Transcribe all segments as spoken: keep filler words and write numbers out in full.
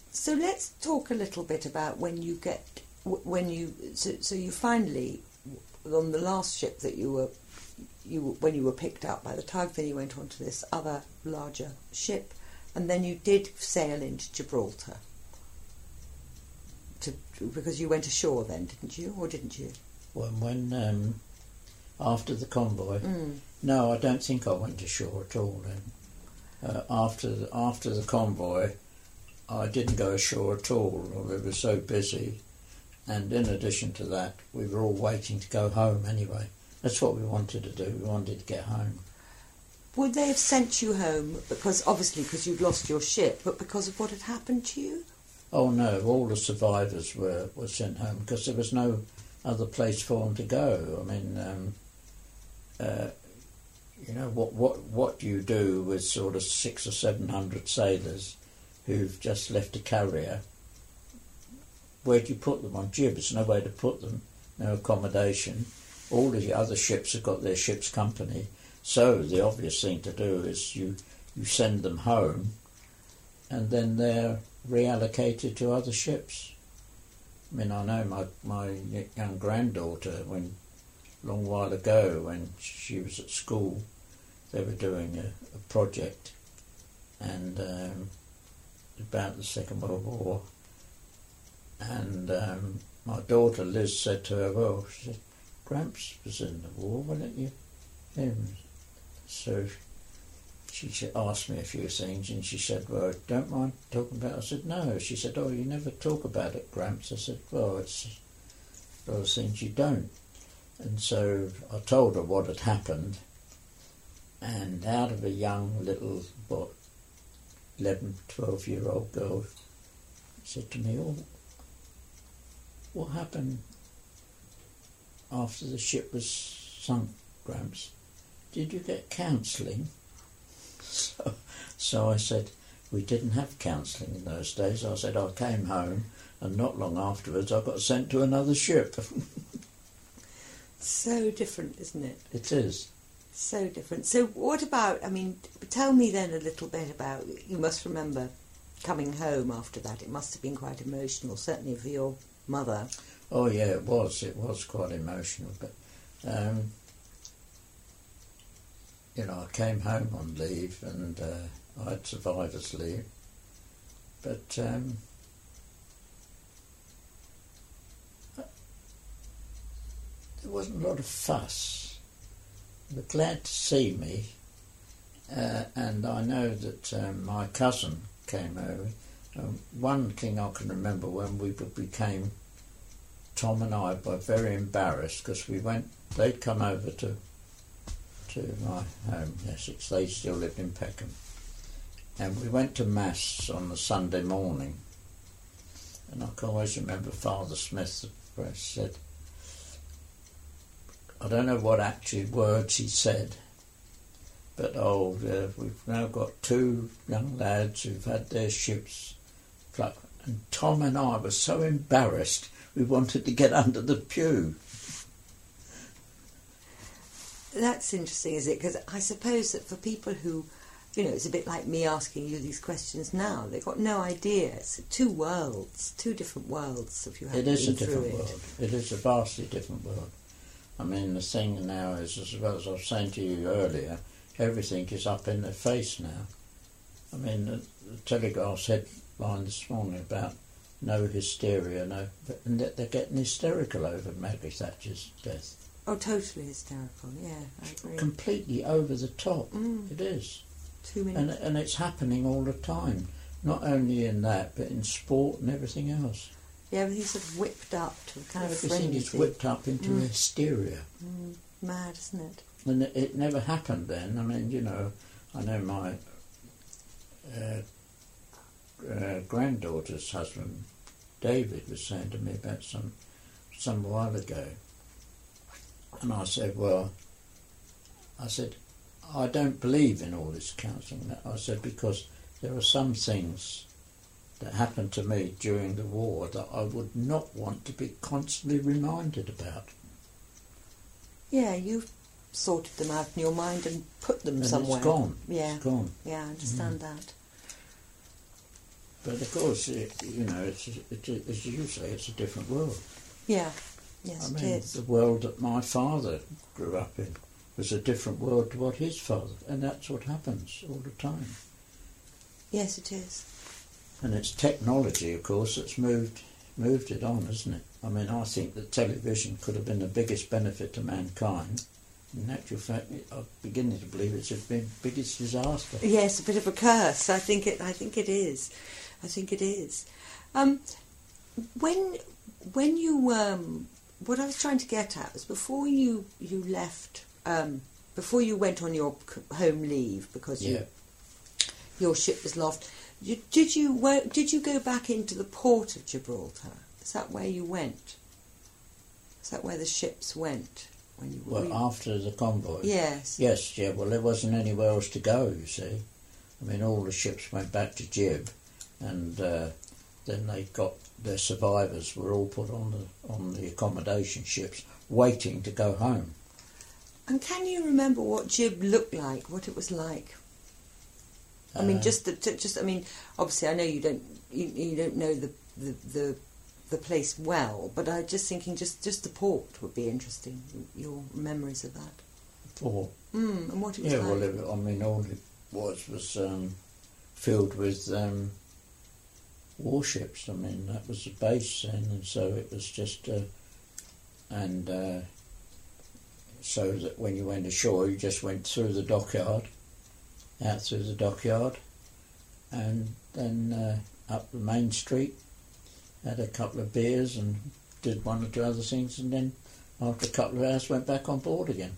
So let's talk a little bit about when you get when you so, so you finally on the last ship that you were you when you were picked up by the tug, then you went on to this other larger ship, and then you did sail into Gibraltar. To, because you went ashore then, didn't you, or didn't you? When when um, after the convoy, mm. no, I don't think I went ashore at all. Then uh, after the, after the convoy, I didn't go ashore at all. We were so busy, and in addition to that, we were all waiting to go home anyway. That's what we wanted to do. We wanted to get home. Would they have sent you home because obviously because you'd lost your ship, but because of what had happened to you? Oh no, all the survivors were, were sent home because there was no other place for them to go. I mean, um, uh, you know, what, what what do you do with sort of six or seven hundred sailors who've just left a carrier? Where do you put them? On jibs? No way to put them, no accommodation. All the other ships have got their ship's company, so the obvious thing to do is you, you send them home, and then they're reallocated to other ships. I mean, I know my, my young granddaughter, when a long while ago, when she was at school, they were doing a, a project and um, about the Second World War, and um, my daughter Liz said to her, well, she said, Gramps was in the war, why don't you him? So she asked me a few things, and she said, well, don't mind talking about it. I said, no. She said, oh, you never talk about it, Gramps. I said, well, it's those things you don't. And so I told her what had happened, and out of a young little, what, eleven, twelve-year-old girl said to me, oh, what happened after the ship was sunk, Gramps? Did you get counselling? So, so I said, we didn't have counselling in those days. I said, I came home, and not long afterwards I got sent to another ship. So different, isn't it? It is. So different. So what about, I mean, tell me then a little bit about, you must remember coming home after that. It must have been quite emotional, certainly for your mother. Oh yeah, it was. It was quite emotional. But, um, you know, I came home on leave, and uh, I had survivor's leave. But um, there wasn't a lot of fuss. They were glad to see me, uh, and I know that um, my cousin came over. Um, one thing I can remember when we became, Tom and I were very embarrassed because we went, they'd come over to to my home in Essex. They still lived in Peckham. And we went to Mass on the Sunday morning. And I can always remember Father Smith, the priest, said, I don't know what actual words he said, but oh, uh, we've now got two young lads who've had their ships flooded. And Tom and I were so embarrassed we wanted to get under the pew. That's interesting, is it? Because I suppose that for people who, you know, it's a bit like me asking you these questions now. They've got no idea. It's two worlds, two different worlds, if you haven't been through it. It is a different world. It is a vastly different world. I mean, the thing now is, as well as I was saying to you earlier, everything is up in their face now. I mean, the, the Telegraph's headline this morning about no hysteria, no, and they're getting hysterical over Maggie Thatcher's death. Oh, totally hysterical, yeah, I agree. Completely over the top, mm. it is. Too many. And, and it's happening all the time, not only in that, but in sport and everything else. Yeah, everything's sort of whipped up to a kind of frenzy. Everything is whipped up into mm. hysteria. Mm. Mad, isn't it? And it, it never happened then. I mean, you know, I know my uh, uh, granddaughter's husband, David, was saying to me about some some while ago. And I said, well, I said, I don't believe in all this counselling. I said, because there are some things that happened to me during the war that I would not want to be constantly reminded about. Yeah, you've sorted them out in your mind and put them and somewhere. It's gone. Yeah. It's gone. Yeah, I understand mm. that. But of course, it, you know, it's, it, as you say, it's a different world. Yeah, yes, I mean, it is. the world that my father grew up in was a different world to what his father, and that's what happens all the time. Yes, it is. And it's technology, of course, that's moved moved it on, isn't it? I mean, I think that television could have been the biggest benefit to mankind. In actual fact, I'm beginning to believe it's been the biggest disaster. Yes, a bit of a curse. I think it. I think it is. I think it is. Um, when when you um, what I was trying to get at was before you you left, um, before you went on your c- home leave because you, Yeah. your ship was lost. You, did you where, did you go back into the port of Gibraltar? Is that where you went? Is that where the ships went when you were? Well, after the convoy? Yes. Yes, yeah, well, there wasn't anywhere else to go, you see. I mean, all the ships went back to Gib, and uh, then they got, their survivors were all put on the on the accommodation ships, waiting to go home. And can you remember what Gib looked like, what it was like? I mean, Uh, just the, t- just I mean, obviously, I know you don't you, you don't know the, the the the place well, but I just thinking just, just the port would be interesting. Your memories of that. Four. Mm, and what it was Yeah, like. well, it, I mean, all it was was um, filled with um, warships. I mean, that was the base then, and so it was just, uh, and uh, so that when you went ashore, you just went through the dockyard, out through the dockyard, and then uh, up the main street, had a couple of beers and did one or two other things, and then after a couple of hours went back on board again.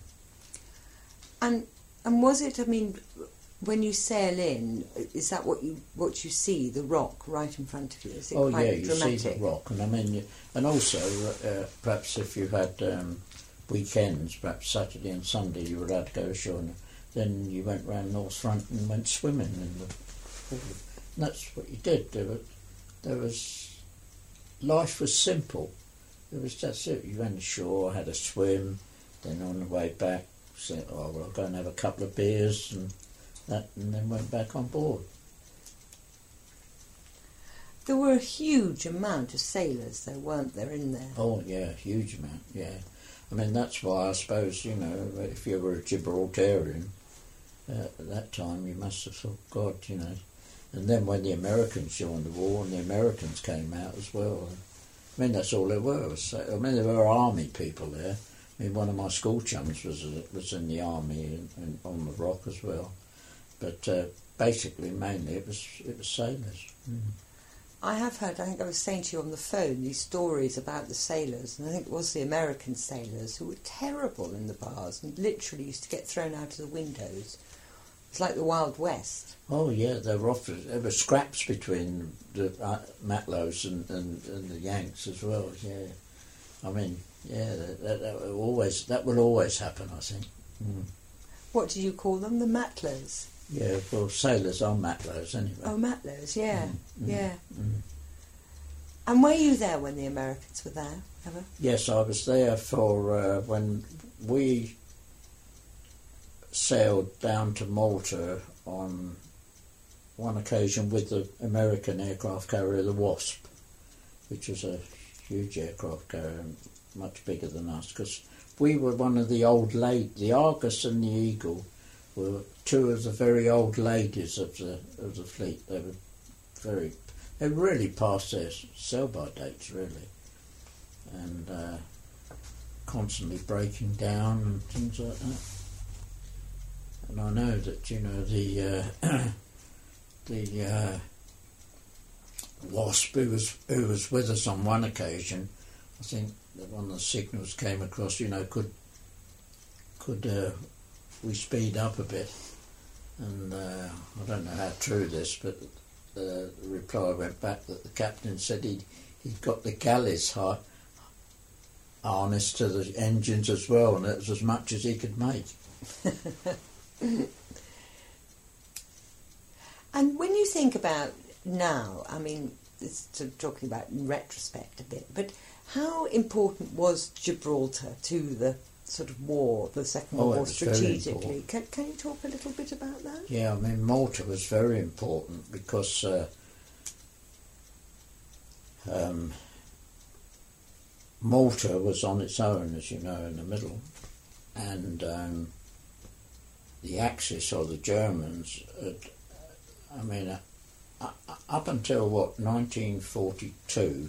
And and was it? I mean, when you sail in, is that what you what you see? The rock right in front of you? Is it Oh quite yeah, you dramatic? see the rock, and I mean, you, and also uh, perhaps if you had um, weekends, perhaps Saturday and Sunday, you were allowed to go ashore, and then you went round North Front and went swimming in the. And that's what you did. There was, there was, life was simple. It was that's it. You went ashore, had a swim, then on the way back, said, "Oh well, I'll go and have a couple of beers," and that, and then went back on board. There were a huge amount of sailors, though, weren't there, in there? Oh yeah, huge amount. Yeah, I mean that's why I suppose you know if you were a Gibraltarian uh, at that time, you must have thought, God, you know. And then when the Americans joined the war, and the Americans came out as well. I mean that's all there were. Was, I mean there were army people there. I mean one of my school chums was was in the army and, and on the Rock as well. But uh, basically, mainly it was it was sailors. Mm. I have heard, I think I was saying to you on the phone, these stories about the sailors, and I think it was the American sailors who were terrible in the bars and literally used to get thrown out of the windows. It's like the Wild West. Oh yeah, there were often, there were scraps between the uh, Matlows and, and, and the Yanks as well. Yeah, I mean, yeah, that, that, that will always that will always happen, I think. Mm. What do you call them? The Matlows? Yeah, well, sailors are Matlows anyway. Oh, Matlows, yeah, Mm, mm, yeah. mm. And were you there when the Americans were there, ever? Yes, I was there for uh, when we sailed down to Malta on one occasion with the American aircraft carrier, the Wasp, which was a huge aircraft carrier, much bigger than us, because we were one of the old ladies. The Argus and the Eagle were two of the very old ladies of the of the fleet. They were very, they really past their sell-by dates, really, and uh, constantly breaking down and things like that. And I know that you know the uh, the uh, Wasp, who was who was with us on one occasion, I think that one of the signals came across. You know, could could uh, we speed up a bit? And uh, I don't know how true this, but the reply went back that the captain said he'd he'd got the galleys har- harnessed to the engines as well, and it was as much as he could make. And when you think about now, I mean, it's sort of talking about in retrospect a bit, but how important was Gibraltar to the sort of war, the Second Oh, World it War, was very strategically? Can, can you talk a little bit about that? Yeah, I mean Malta was very important because uh, Um, Malta was on its own, as you know, in the middle, and um, the Axis, or the Germans, had, I mean, uh, up until, what, nineteen forty-two,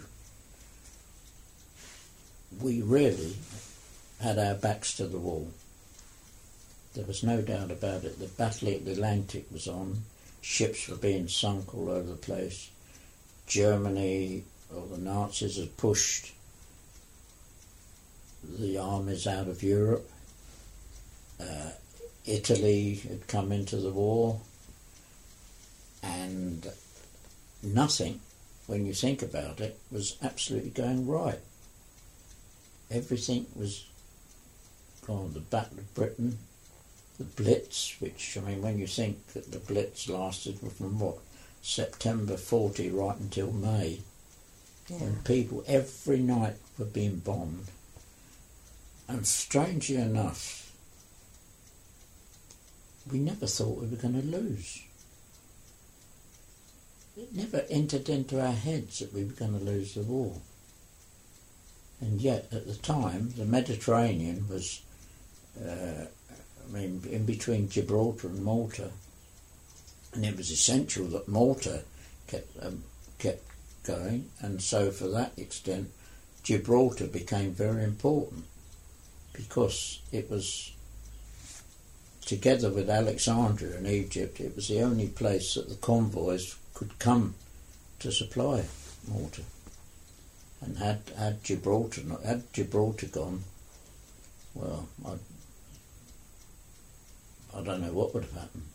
we really had our backs to the wall. There was no doubt about it. The Battle of the Atlantic was on, ships were being sunk all over the place. Germany, or the Nazis, had pushed the armies out of Europe. Uh, Italy had come into the war, and nothing, when you think about it, was absolutely going right. Everything was gone. The Battle of Britain, the Blitz, which, I mean, when you think that the Blitz lasted from, what, September forty right until May, yeah. And people every night were being bombed. And strangely enough, we never thought we were going to lose. It never entered into our heads that we were going to lose the war. And yet, at the time, the Mediterranean was, uh, I mean, in between Gibraltar and Malta, and it was essential that Malta kept um, kept going, and so for that extent, Gibraltar became very important, because it was, together with Alexandria in Egypt, it was the only place that the convoys could come to supply Malta. And had, had Gibraltar not, had Gibraltar gone, well, I, I don't know what would have happened.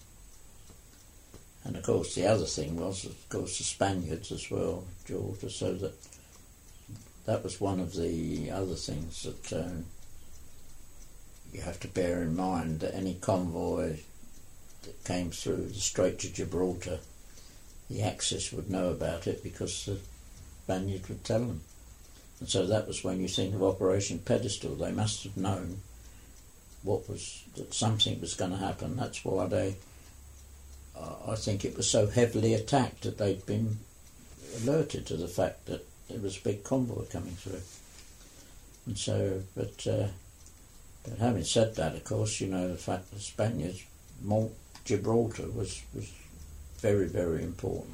And of course the other thing was, of course, the Spaniards as well, Gibraltar, so that that was one of the other things that um, you have to bear in mind, that any convoy that came through the Strait of Gibraltar, the Axis would know about it because the Spaniards would tell them. And so that was when you think of Operation Pedestal. They must have known what was, that something was going to happen. That's why they, uh, I think it was so heavily attacked, that they'd been alerted to the fact that there was a big convoy coming through. And so, but, uh, but having said that, of course, you know, the fact that the Spaniards, Malt, Gibraltar was, was very, very important.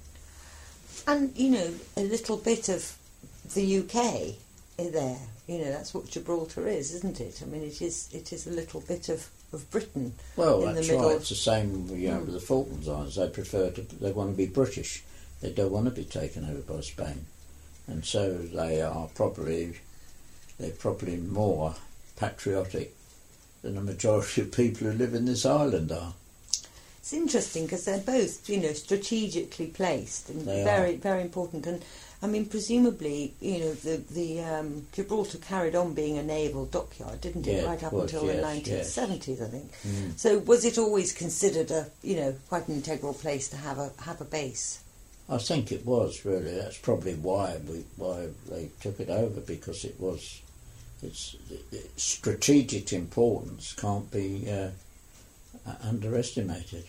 And, you know, a little bit of the U K there, you know, that's what Gibraltar is, isn't it? I mean, it is it is a little bit of, of Britain. Well, in that's the middle. right. It's the same, you know, mm. with the Falklands Islands. They prefer to, they want to be British. They don't want to be taken over by Spain, and so they are probably they're probably more patriotic than the majority of people who live in this island are. It's interesting because they're both, you know, strategically placed and they very, are. very important. And I mean, presumably, you know, the the um, Gibraltar carried on being a naval dockyard, didn't it, yeah, right up was, until yes, the nineteen seventies, yes. I think. Mm. So, was it always considered a, you know, quite an integral place to have a have a base? I think it was, really. That's probably why we why they took it over, because it was its, its strategic importance can't be uh, underestimated.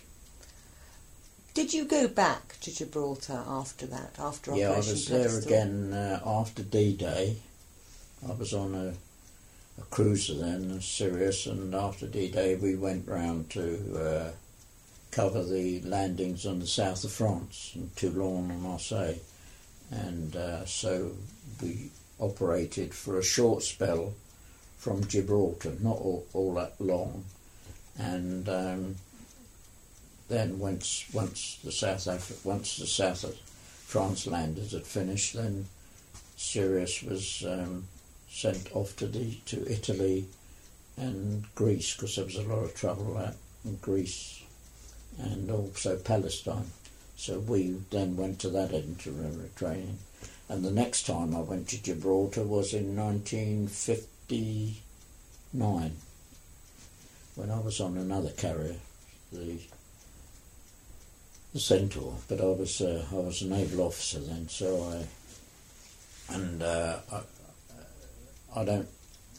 Did you go back to Gibraltar after that, after yeah, Operation I was Pedestal? there again uh, after D-Day. I was on a, a cruiser then, a Sirius, and after D-Day we went round to uh, cover the landings on the south of France, in Toulon and Marseille. And uh, so we operated for a short spell from Gibraltar, not all, all that long. And um, then once once the South Af- once the south of France landers had finished, then Sirius was um, sent off to the to Italy and Greece, because there was a lot of trouble out in Greece and also Palestine. So we then went to that interim training, and the next time I went to Gibraltar was in nineteen fifty-nine, when I was on another carrier, the the Centaur, but I was uh, I was a naval officer then, so I and uh, I, I don't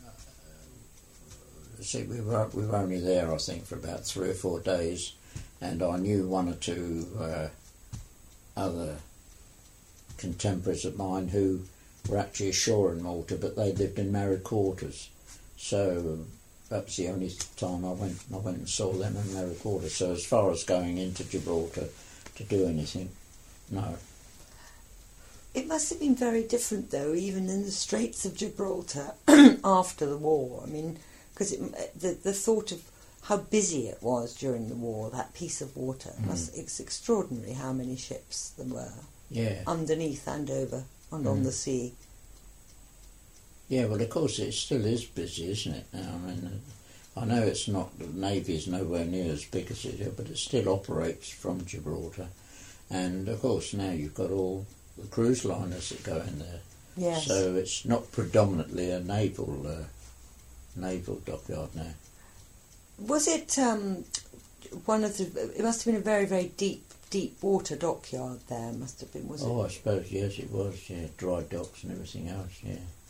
uh, see we were we were only there I think for about three or four days, and I knew one or two uh, other contemporaries of mine who were actually ashore in Malta, but they lived in married quarters. So that was the only time I went. I went and saw them in married quarters. So as far as going into Gibraltar to do anything, no. It must have been very different, though, even in the Straits of Gibraltar after the war. I mean, because the the thought of how busy it was during the war, that piece of water, Mm. must, it's extraordinary how many ships there were Yeah. underneath and over and on Mm. the sea. Yeah, well, of course, it still is busy, isn't it? Now, I mean, uh, I know it's not, the Navy's nowhere near as big as it is, but it still operates from Gibraltar. And, of course, now you've got all the cruise liners that go in there. Yes. So it's not predominantly a naval uh, naval dockyard now. Was it um, one of the... It must have been a very, very deep, deep water dockyard there, must have been, was it? Oh, I suppose, yes, it was, yeah, dry docks and everything else, yeah.